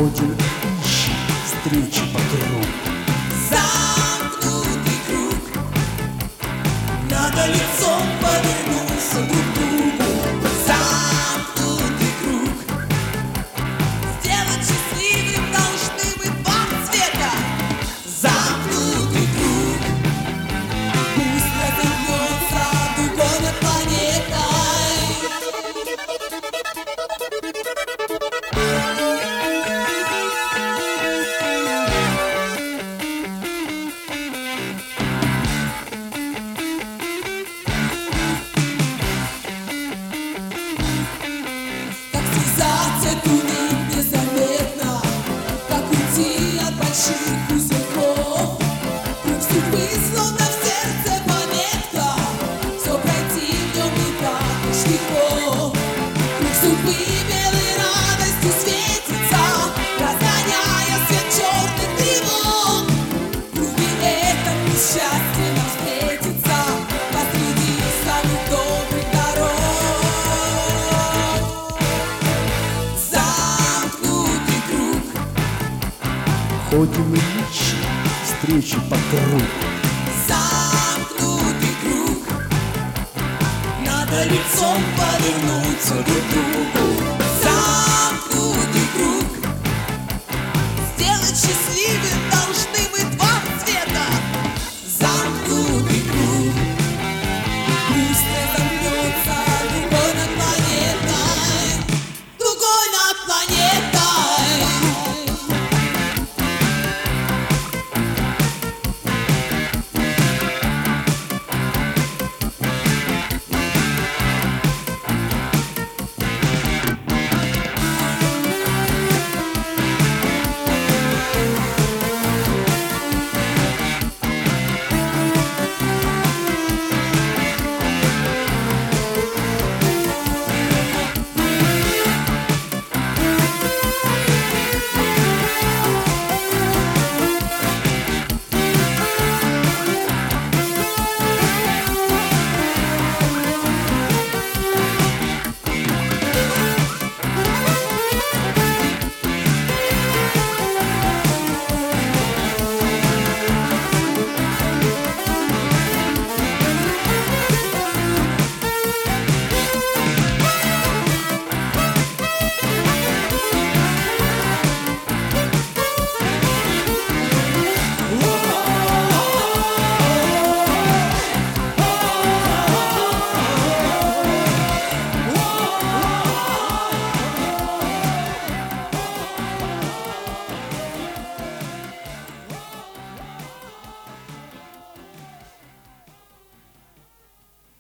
Ходим, ищем встречи по кругу. Замкнутый круг, надо лицом повернуться друг к другу. Замкнутый круг, сделать счастливым должны быть два цвета. Замкнутый круг, пусть развернется дугой над планетой. Как связаться туннель незаметно, как уйти от больших узелков. Круг судьбы словно в сердце пометка, все пройти в нем не так уж легко. Круг судьбы белой радостью светится, разгоняя свет черных тревог. В круге этом несчастье нам встретится посреди самых добрых дорог. Замкнутый круг, Ходим и ищем встречи по кругу. замкнутый круг, надо лицом повернуться друг к другу.